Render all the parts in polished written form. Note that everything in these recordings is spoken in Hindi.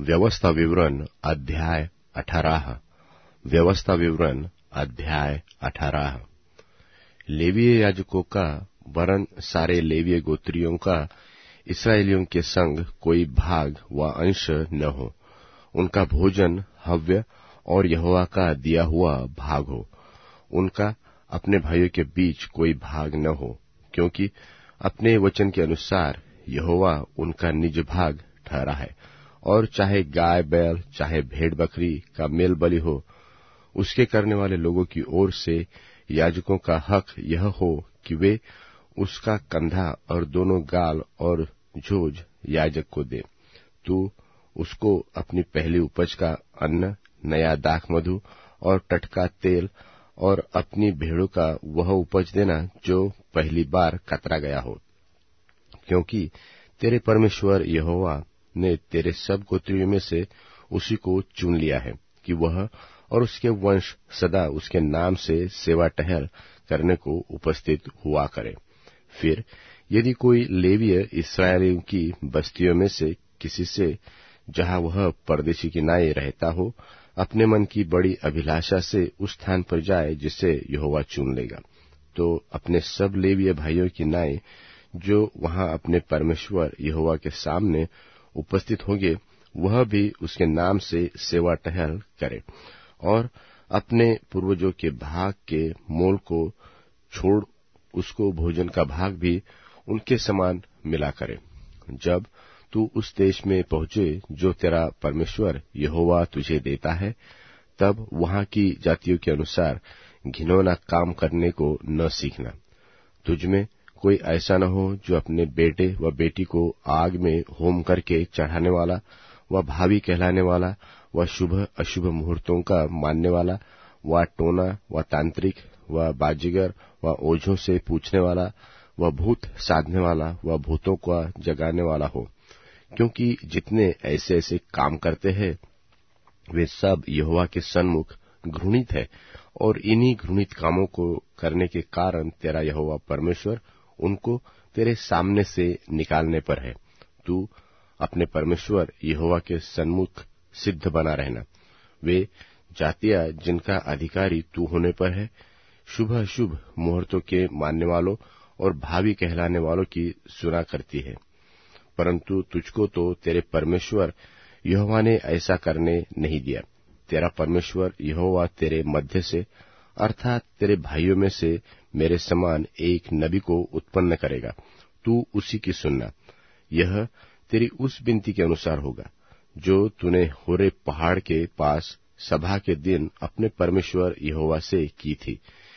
व्यवस्था विवरण अध्याय 18। व्यवस्था विवरण अध्याय 18। लेवीय याजकों का वरन सारे लेवीय गोत्रियों का इस्राएलियों के संग कोई भाग व अंश न हो। उनका भोजन हव्य और यहोवा का दिया हुआ भाग हो। उनका अपने भाइयों के बीच कोई भाग न हो, क्योंकि अपने वचन के अनुसार यहोवा उनका निज भाग ठहरा है। और चाहे गाय बैल चाहे भेड़ बकरी का मेल बलि हो, उसके करने वाले लोगों की ओर से याजकों का हक यह हो कि वे उसका कंधा और दोनों गाल और झोज याजक को दे। तू उसको अपनी पहली उपज का अन्न, नया दाखमधु और टटका तेल और अपनी भेड़ों का वह उपज देना जो पहली बार कतरा गया हो, क्योंकि तेरे परमेश्वर यहोवा ने तेरे सब गोत्रियों में से उसी को चुन लिया है कि वह और उसके वंश सदा उसके नाम से सेवा टहल करने को उपस्थित हुआ करे। फिर यदि कोई लेवीय इस्राएलियों की बस्तियों में से किसी से, जहां वह परदेशी की नाई रहता हो, अपने मन की बड़ी अभिलाषा से उस स्थान पर जाए जिसे यहोवा चुन लेगा, तो अपने सब लेवीय भाइयों की नाई जो वहां अपने परमेश्वर यहोवा के सामने उपस्थित होंगे, वह भी उसके नाम से सेवा टहल करे और अपने पूर्वजों के भाग के मोल को छोड़ उसको भोजन का भाग भी उनके समान मिला करे। जब तू उस देश में पहुंचे जो तेरा परमेश्वर यहोवा तुझे देता है, तब वहां की जातियों के अनुसार घिनौना काम करने को न सीखना। तुझमें कोई ऐसा न हो जो अपने बेटे व बेटी को आग में होम करके चढ़ाने वाला व भावी कहलाने वाला व शुभ अशुभ मुहूर्तों का मानने वाला व टोना व तांत्रिक व बाजीगर व ओझों से पूछने वाला व भूत साधने वाला व भूतों का जगाने वाला हो, क्योंकि जितने ऐसे ऐसे काम करते हैं वे सब यहोवा के सन्मुख घृणित है। और इन्हीं घृणित कामों को करने के कारण तेरा यहोवा परमेश्वर उनको तेरे सामने से निकालने पर है। तू अपने परमेश्वर यहोवा के सन्मुख सिद्ध बना रहना। वे जातियां जिनका अधिकारी तू होने पर है, शुभ अशुभ मुहूर्तों के मानने वालों और भावी कहलाने वालों की सुना करती है, परंतु तुझको तो तेरे परमेश्वर यहोवा ने ऐसा करने नहीं दिया। तेरा परमेश्वर यहोवा तेरे मध्य से अर्थात तेरे भाइयों में से मेरे समान एक नबी को उत्पन्न करेगा। तू उसी की सुनना। यह तेरी उस विनती के अनुसार होगा जो तूने होरे पहाड़ के पास सभा के दिन अपने परमेश्वर यहोवा से की थी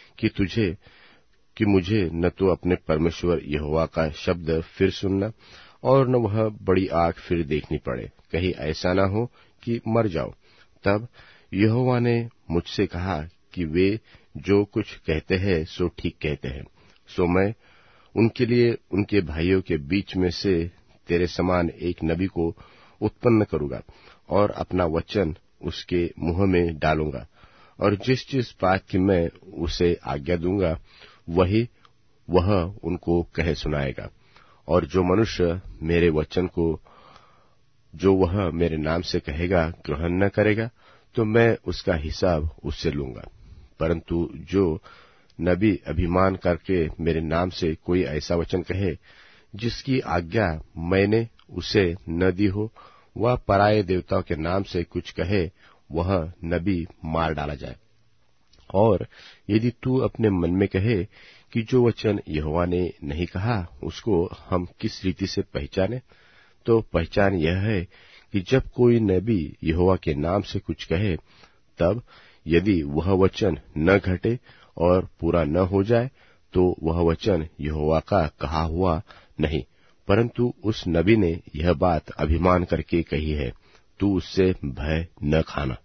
कि मुझे न तो अपने परमेश्वर यहोवा का शब्द फिर सुनना और न वह बड़ी आग फिर देखनी पड़े, कहीं ऐसा न हो कि मर जाओ। तब यहोवा ने मुझसे कहा कि वे जो कुछ कहते हैं सो ठीक कहते हैं, सो मैं उनके लिए उनके भाइयों के बीच में से तेरे समान एक नबी को उत्पन्न करूंगा और अपना वचन उसके मुंह में डालूंगा, और जिस जिस बात की मैं उसे आज्ञा दूंगा वह उनको कह सुनाएगा। और जो मनुष्य मेरे वचन को जो वह मेरे नाम से कहेगा ग्रहण न करेगा, तो मैं उसका हिसाब उससे लूंगा। परंतु जो नबी अभिमान करके मेरे नाम से कोई ऐसा वचन कहे जिसकी आज्ञा मैंने उसे न दी हो, वह पराये देवताओं के नाम से कुछ कहे, वह नबी मार डाला जाए। और यदि तू अपने मन में कहे कि जो वचन यहोवा ने नहीं कहा उसको हम किस रीति से पहचाने, तो पहचान यह है कि जब कोई नबी यहोवा के नाम से कुछ कहे, तब यदि वह वचन न घटे और पूरा न हो जाए, तो वह वचन यहोवा का कहा हुआ नहीं, परंतु उस नबी ने यह बात अभिमान करके कही है। तू उससे भय न खाना।